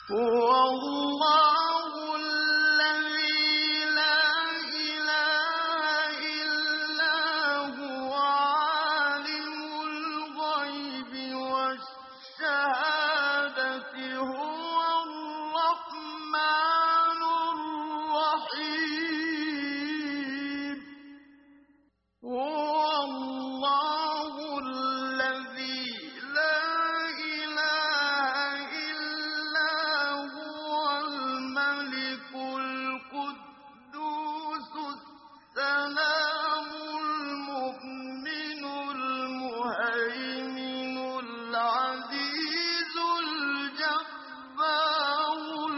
هو الله الذي لا إله إلا هو عالم الغيب والشهادة هو الرحمن الرحيم هو الله الذي لا إله إلا هو الملك القدوس السلام المؤمن المهيمن العزيز الجبار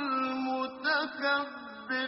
المتكبر.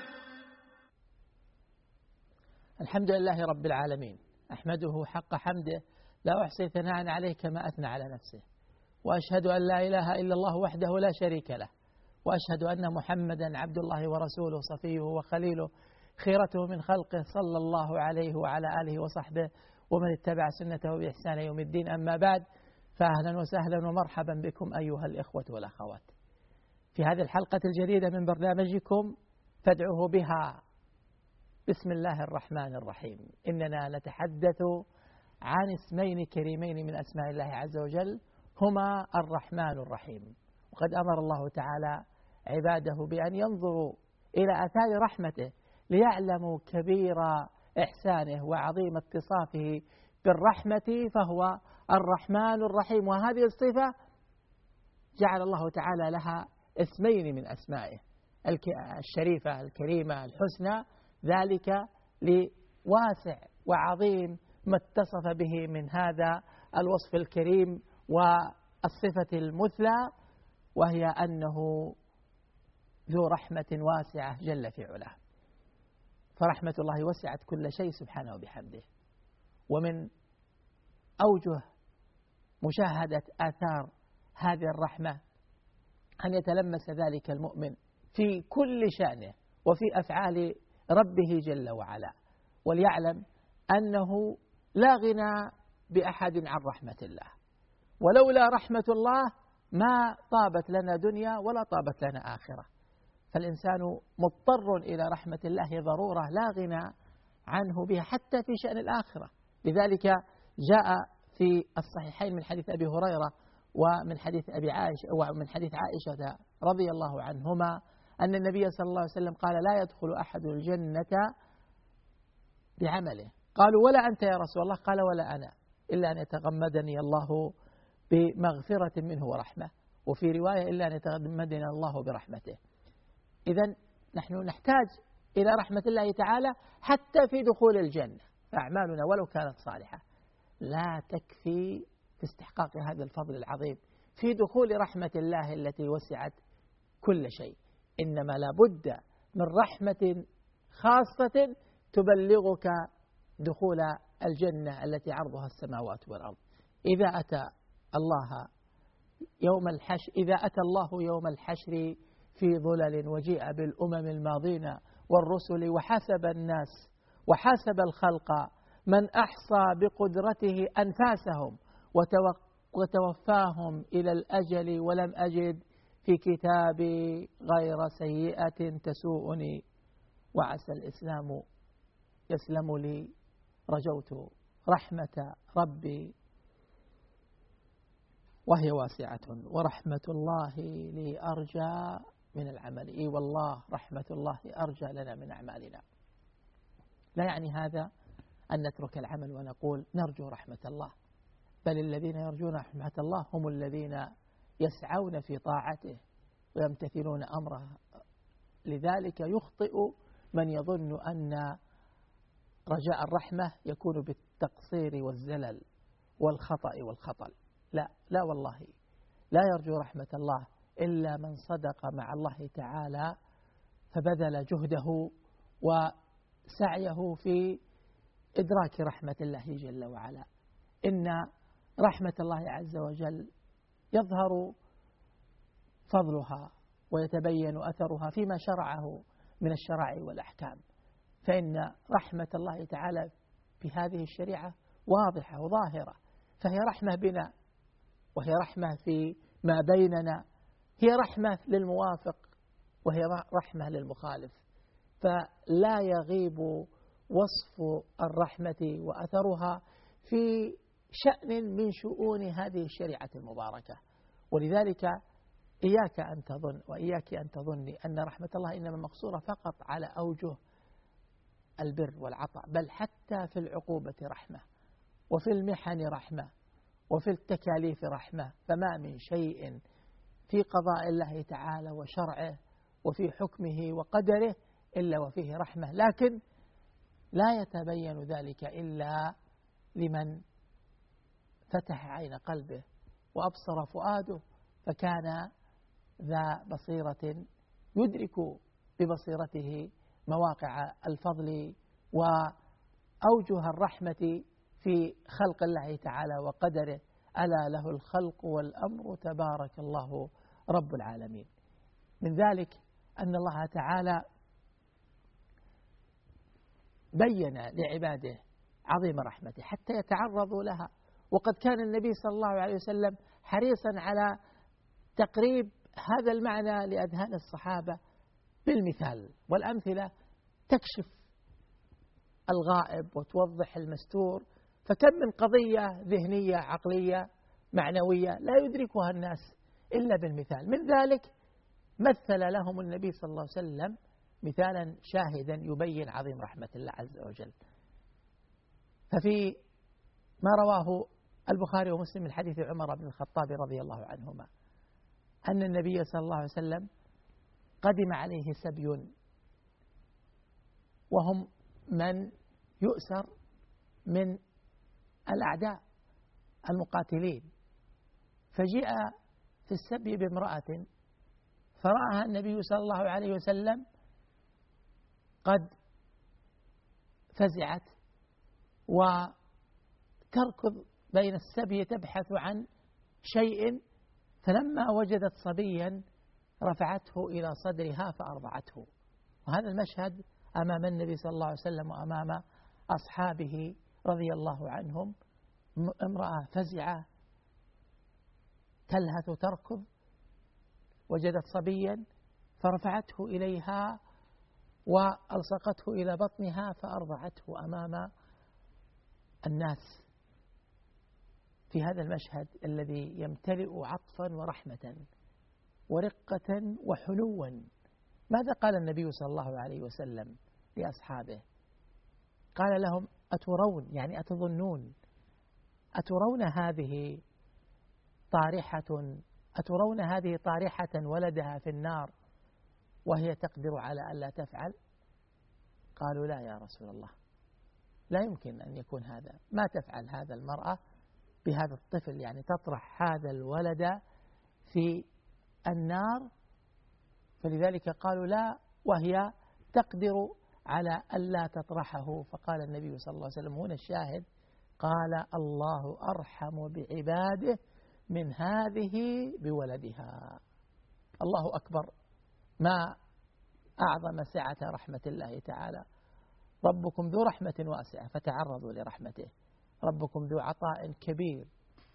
الحمد لله رب العالمين، أحمده حق حمده، لا أحصي ثناء عليه كما أثنى على نفسه، وأشهد أن لا إله إلا الله وحده لا شريك له، وأشهد أن محمدا عبد الله ورسوله صفيه وخليله خيرته من خلقه صلى الله عليه وعلى آله وصحبه ومن اتبع سنته بإحسان يوم الدين. أما بعد، فأهلا وسهلا ومرحبا بكم أيها الإخوة والأخوات في هذه الحلقة الجديدة من برنامجكم فادعوه بها. بسم الله الرحمن الرحيم. إننا نتحدث عن اسمين كريمين من أسماء الله عز وجل، هما الرحمن الرحيم. وقد أمر الله تعالى عباده بأن ينظروا إلى آثار رحمته ليعلموا كبير إحسانه وعظيم اتصافه بالرحمة، فهو الرحمن الرحيم. وهذه الصفة جعل الله تعالى لها اسمين من أسمائه الشريفة الكريمة الحسنى، ذلك لواسع وعظيم ما اتصف به من هذا الوصف الكريم والصفة المثلى، وهي أنه ذو رحمة واسعة جل في علاه. فرحمة الله وسعت كل شيء سبحانه وبحمده. ومن أوجه مشاهدة آثار هذه الرحمة أن يتلمس ذلك المؤمن في كل شأنه وفي أفعال ربه جل وعلا، وليعلم أنه لا غنى بأحد عن رحمة الله، ولولا رحمة الله ما طابت لنا دنيا ولا طابت لنا آخرة. فالإنسان مضطر إلى رحمة الله ضرورة لا غنى عنه بها حتى في شأن الآخرة. لذلك جاء في الصحيحين من حديث أبي هريرة ومن حديث عائشة رضي الله عنهما أن النبي صلى الله عليه وسلم قال: لا يدخل أحد الجنة بعمله. قالوا: ولا أنت يا رسول الله؟ قال: ولا أنا، إلا أن يتغمدني الله بمغفرة منه ورحمة، وفي رواية إلا أن يتغمدني الله برحمته. إذن نحن نحتاج إلى رحمة الله تعالى حتى في دخول الجنة، فأعمالنا ولو كانت صالحة لا تكفي في استحقاق هذا الفضل العظيم في دخول رحمة الله التي وسعت كل شيء. إنما لا بد من رحمة خاصة تبلغك دخول الجنة التي عرضها السماوات والأرض. إذا أتى الله يوم الحشر في ظلل وجيء بالأمم الماضين والرسل وحسب الناس وحسب الخلق من أحصى بقدرته أنفاسهم وتوفاهم إلى الأجل ولم أجد في كتابي غير سيئة تسوءني وعسى الإسلام يسلم لي رجوت رحمة ربي وهي واسعة ورحمة الله لي أرجى من العمل. إي والله رحمة الله أرجى لنا من أعمالنا. لا يعني هذا أن نترك العمل ونقول نرجو رحمة الله، بل الذين يرجون رحمة الله هم الذين يسعون في طاعته ويمتثلون أمره. لذلك يخطئ من يظن أن رجاء الرحمة يكون بالتقصير والزلل والخطأ والخطل. لا والله، لا يرجو رحمة الله إلا من صدق مع الله تعالى فبذل جهده وسعيه في إدراك رحمة الله جل وعلا. إن رحمة الله عز وجل يظهر فضلها ويتبين أثرها فيما شرعه من الشرائع والأحكام، فإن رحمة الله تعالى بهذه الشريعة واضحة وظاهرة، فهي رحمة بنا وهي رحمة في ما بيننا، هي رحمة للموافق وهي رحمة للمخالف، فلا يغيب وصف الرحمة وأثرها في شأن من شؤون هذه الشريعة المباركة. ولذلك إياك أن تظن وإياك أن تظني أن رحمة الله إنما مقصورة فقط على أوجه البر والعطاء، بل حتى في العقوبة رحمة، وفي المحن رحمة، وفي التكاليف رحمة. فما من شيء في قضاء الله تعالى وشرعه وفي حكمه وقدره إلا وفيه رحمة، لكن لا يتبين ذلك إلا لمن فتح عين قلبه وأبصر فؤاده فكان ذا بصيرة يدرك ببصيرته مواقع الفضل وأوجه الرحمة في خلق الله تعالى وقدره. ألا له الخلق والأمر تبارك الله رب العالمين. من ذلك أن الله تعالى بين لعباده عظيم رحمته حتى يتعرضوا لها، وقد كان النبي صلى الله عليه وسلم حريصا على تقريب هذا المعنى لأذهان الصحابة بالمثال، والأمثلة تكشف الغائب وتوضح المستور. فكم من قضية ذهنية عقلية معنوية لا يدركها الناس إلا بالمثال. من ذلك مثل لهم النبي صلى الله عليه وسلم مثالا شاهدا يبين عظيم رحمة الله عز وجل. ففي ما رواه البخاري ومسلم من حديث عمر بن الخطاب رضي الله عنهما أن النبي صلى الله عليه وسلم قدم عليه سبي وهم من يؤسر من الأعداء المقاتلين، فجاء في السبي بامرأة فرآها النبي صلى الله عليه وسلم قد فزعت وتركض بين السبي تبحث عن شيء، فلما وجدت صبيا رفعته إلى صدرها فأرضعته. وهذا المشهد أمام النبي صلى الله عليه وسلم وأمام أصحابه رضي الله عنهم، امرأة فزعة تلهث تركض وجدت صبيا فرفعته إليها وألصقته إلى بطنها فأرضعته أمام الناس. في هذا المشهد الذي يمتلئ عطفا ورحمة ورقة وحنوا، ماذا قال النبي صلى الله عليه وسلم لأصحابه؟ قال لهم: أترون، يعني أتظنون، أترون هذه طارحة ولدها في النار وهي تقدر على ألا تفعل؟ قالوا: لا يا رسول الله، لا يمكن أن يكون هذا، ما تفعل هذا المرأة بهذا الطفل، يعني تطرح هذا الولد في النار. فلذلك قالوا: لا، وهي تقدر على ألا تطرحه. فقال النبي صلى الله عليه وسلم، هنا الشاهد، قال: الله أرحم بعباده من هذه بولدها. الله أكبر، ما أعظم سعة رحمة الله تعالى. ربكم ذو رحمة واسعة فتعرضوا لرحمته. ربكم ذو عطاء كبير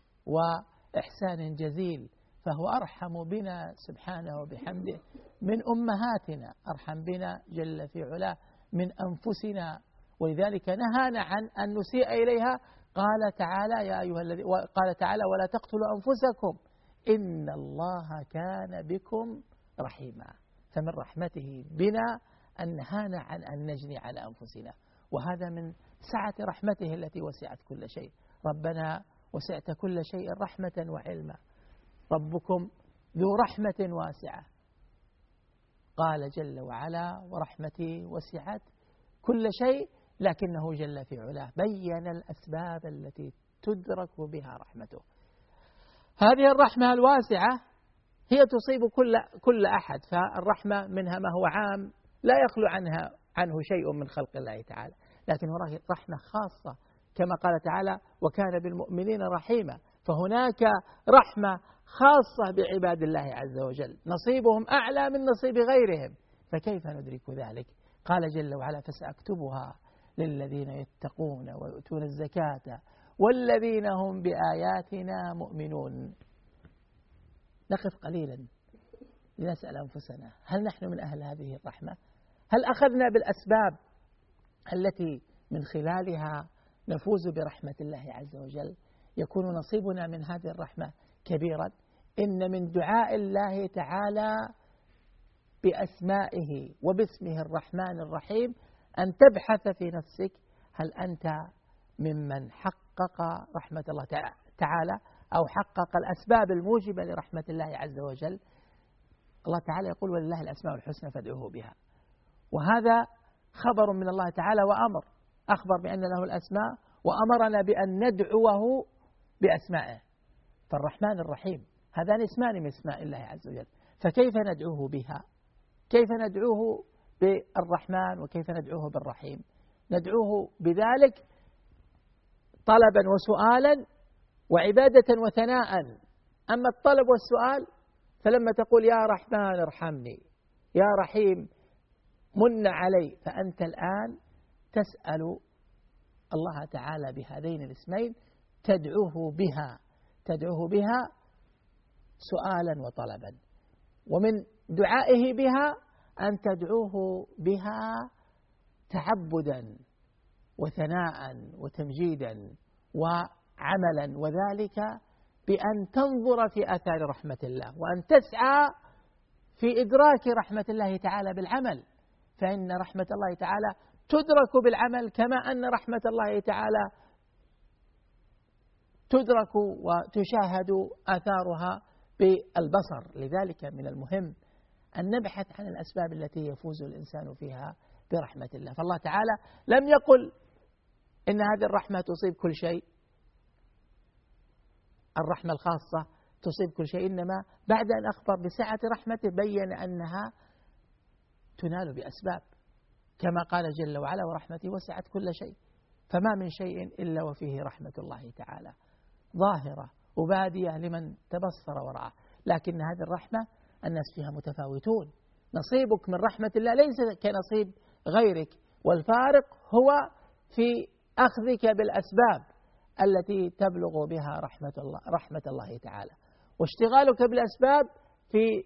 وإحسان جزيل، فهو أرحم بنا سبحانه وبحمده من أمهاتنا، أرحم بنا جل في علاه من أنفسنا. ولذلك نهانا عن أن نسيء إليها. قال تعالى: يا أيها الذين، قال تعالى: ولا تقتلوا أنفسكم إن الله كان بكم رحيما. فمن رحمته بنا أن نهانا عن أن نجني على أنفسنا، وهذا من سعة رحمته التي وسعت كل شيء. ربنا وسعت كل شيء رحمة وعلما، ربكم ذو رحمة واسعة. قال جل وعلا: ورحمتي وسعت كل شيء، لكنه جل في علاه بين الأسباب التي تدرك بها رحمته. هذه الرحمة الواسعة هي تصيب كل أحد، فالرحمة منها ما هو عام لا يخلو عنه شيء من خلق الله تعالى، لكن رحمة خاصة كما قال تعالى: وكان بالمؤمنين رحيما. فهناك رحمة خاصة بعباد الله عز وجل نصيبهم أعلى من نصيب غيرهم، فكيف ندرك ذلك؟ قال جل وعلا: فسأكتبها للذين يتقون ويؤتون الزكاة والذين هم بآياتنا مؤمنون. نقف قليلا لنسأل أنفسنا هل نحن من أهل هذه الرحمة؟ هل أخذنا بالأسباب التي من خلالها نفوز برحمة الله عز وجل؟ يكون نصيبنا من هذه الرحمة كبيرا. إن من دعاء الله تعالى بأسمائه وباسمه الرحمن الرحيم أن تبحث في نفسك هل أنت ممن حقق رحمة الله تعالى أو حقق الأسباب الموجبة لرحمة الله عز وجل. الله تعالى يقول ولله الأسماء الحسنى فادعوه بها، وهذا خبر من الله تعالى وأمر، أخبر بأن له الأسماء وأمرنا بأن ندعوه بأسمائه. فالرحمن الرحيم هذان اسمان من اسماء الله عز وجل، فكيف ندعوه بها؟ كيف ندعوه بالرحمن وكيف ندعوه بالرحيم؟ ندعوه بذلك طلبا وسؤالا وعبادة وثناء. أما الطلب والسؤال فلما تقول يا رحمن ارحمني، يا رحيم من علي، فأنت الآن تسأل الله تعالى بهذين الاسمين، تدعوه بها سؤالا وطلبا. ومن دعائه بها أن تدعوه بها تعبدا وثناء وتمجيدا وعملا، وذلك بأن تنظر في آثار رحمة الله وأن تسعى في إدراك رحمة الله تعالى بالعمل، فإن رحمة الله تعالى تدرك بالعمل كما أن رحمة الله تعالى تدرك وتشاهد آثارها بالبصر. لذلك من المهم أن نبحث عن الأسباب التي يفوز الإنسان فيها برحمة الله. فالله تعالى لم يقل إن هذه الرحمة تصيب كل شيء، الرحمة الخاصة تصيب كل شيء، إنما بعد أن أخبر بسعة رحمته بين أنها تنال بأسباب، كما قال جل وعلا ورحمتي وسعت كل شيء. فما من شيء إلا وفيه رحمة الله تعالى ظاهرة وبادية لمن تبصر ورعاه. لكن هذه الرحمة الناس فيها متفاوتون، نصيبك من رحمة الله ليس كنصيب غيرك، والفارق هو في أخذك بالأسباب التي تبلغ بها رحمة الله تعالى، واشتغالك بالأسباب في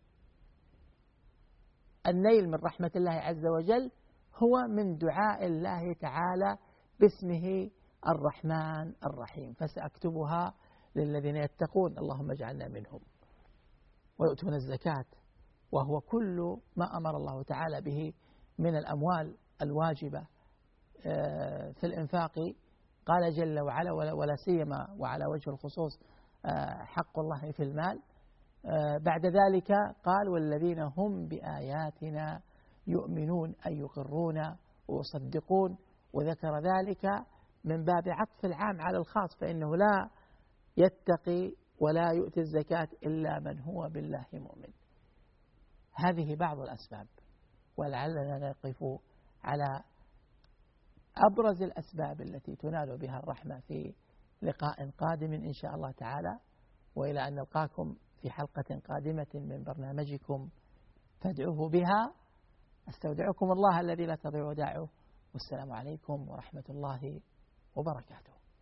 النيل من رحمة الله عز وجل هو من دعاء الله تعالى باسمه الرحمن الرحيم. فسأكتبها للذين يتقون، اللهم اجعلنا منهم، ويؤتون الزكاة، وهو كل ما أمر الله تعالى به من الأموال الواجبة في الإنفاق. قال جل وعلا ولا سيما وعلى وجه الخصوص حق الله في المال. بعد ذلك قال والذين هم بآياتنا يؤمنون، أي يقرون ويصدقون، وذكر ذلك من باب عطف العام على الخاص، فإنه لا يتقي ولا يؤتي الزكاة إلا من هو بالله مؤمن. هذه بعض الأسباب، ولعلنا نقف على أبرز الأسباب التي تنال بها الرحمة في لقاء قادم إن شاء الله تعالى، وإلى أن نلقاكم في حلقة قادمة من برنامجكم فادعوه بها. أستودعكم الله الذي لا تضيع ودائعه، والسلام عليكم ورحمة الله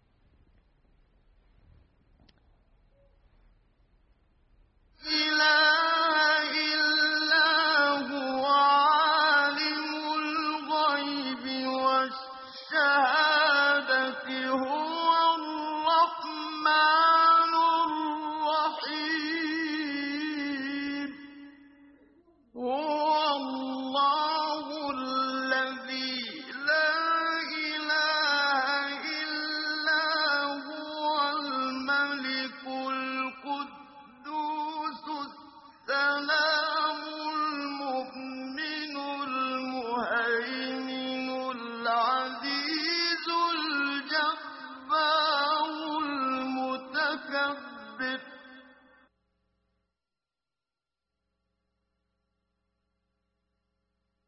وبركاته.